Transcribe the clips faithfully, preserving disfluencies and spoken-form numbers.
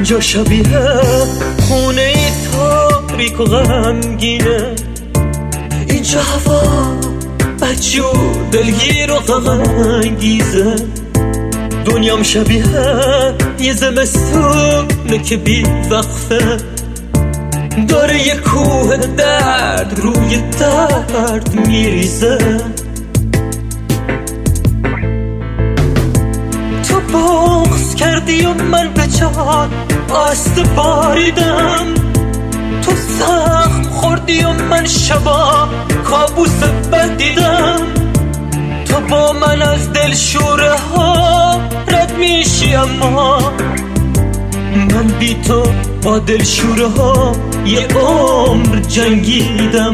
اینجا شبیه خونه ای تاریک و غمگینه، اینجا هوا بدجور دلگیر و غم انگیزه، دنیام شبیه یه زمستونه که بی وقفه داره یه کوه درد روی درد میریزه. تو بغض کردی و من به جان آسته باریدم، تو زخم خوردی و من شبا کابوس بد دیدم، تو با من از دل شوره ها رد میشی اما من بی تو با دل شوره ها یه عمر جنگیدم.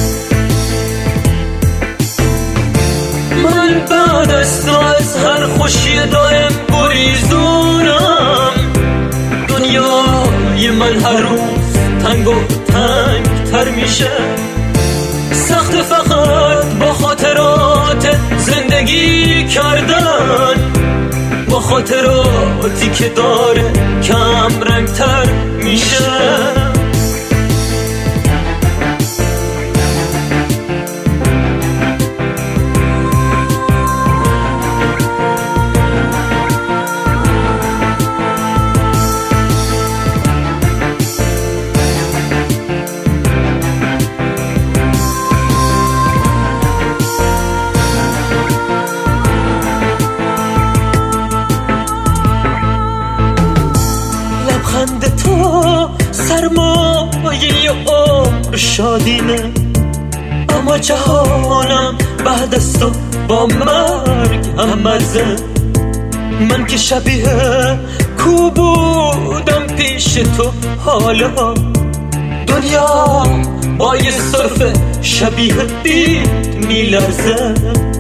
من بعد از تو از هر خوشی دائم گریزونم، دنیای من هر روز تنگ و تنگ تر میشه، سخت فقط با خاطرات زندگی کردن، با خاطراتی که داره کم رنگ تر میشه. خنده تو سرمایه عمر شادینه، اما جهانم بعد از تو با مرگ هم مزه. من که شبیه کو بودم پیش تو، حالا دنیا با یه صرف شبیه دید میلرزه.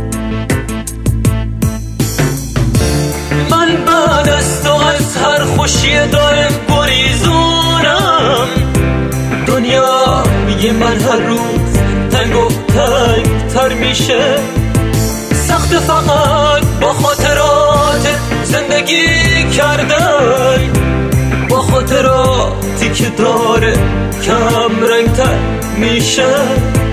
من بعد از تو از هر خوشی دائم گریزونم، دنیای من هر روز تنگ و تنگ تر میشه، سخت فقط با خاطرات زندگی کردن، با خاطراتی که داره کم رنگ تر میشه.